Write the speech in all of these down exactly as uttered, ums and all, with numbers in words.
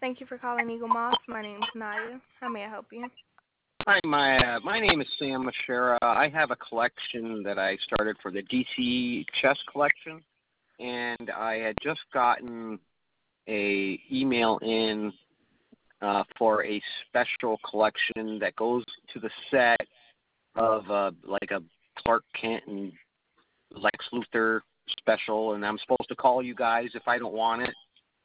Thank you for calling Eagle Moss. My name's Naya. How may I help you? Hi, my uh, my name is Sam Mashera. I have a collection that I started for the D C chess collection, and I had just gotten a email in uh, for a special collection that goes to the set of uh, like a Clark Kent and Lex Luthor special, and I'm supposed to call you guys if I don't want it.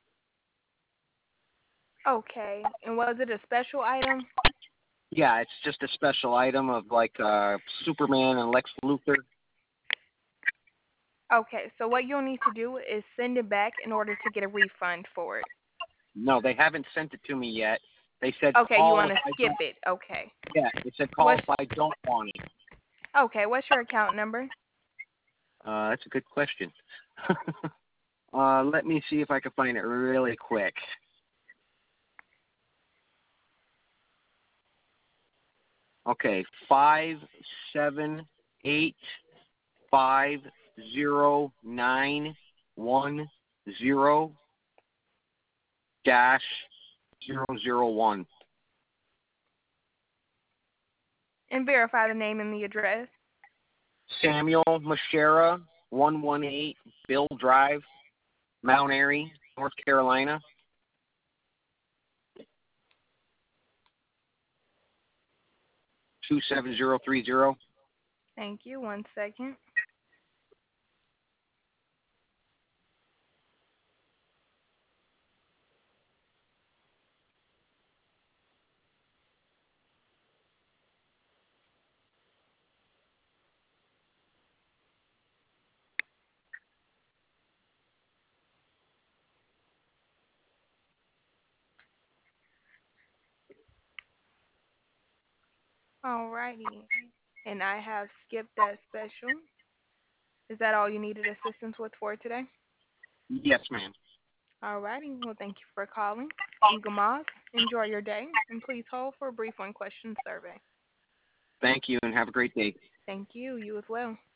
Okay. And was it a special item? Yeah, it's just a special item of like uh, Superman and Lex Luthor. Okay. So what you'll need to do is send it back in order to get a refund for it. No, they haven't sent it to me yet. They said Okay. You call want if to I skip don't. it? Okay. Yeah, they said call What's if I don't want it. okay? What's your account number? Uh, that's a good question. uh, let me see if I can find it really quick. Okay, five seven eight five zero nine one zero dash zero zero one. And verify the name and the address. Samuel Mashera, one one eight Bill Drive, Mount Airy, North Carolina. two seven zero three zero. Thank you. One second. Alrighty. And I have skipped that special. Is that all you needed assistance with for today? Yes, ma'am. Alrighty. Well, thank you for calling Eagle Moss. Enjoy your day, and please hold for a brief one-question survey. Thank you, and have a great day. Thank you. You as well.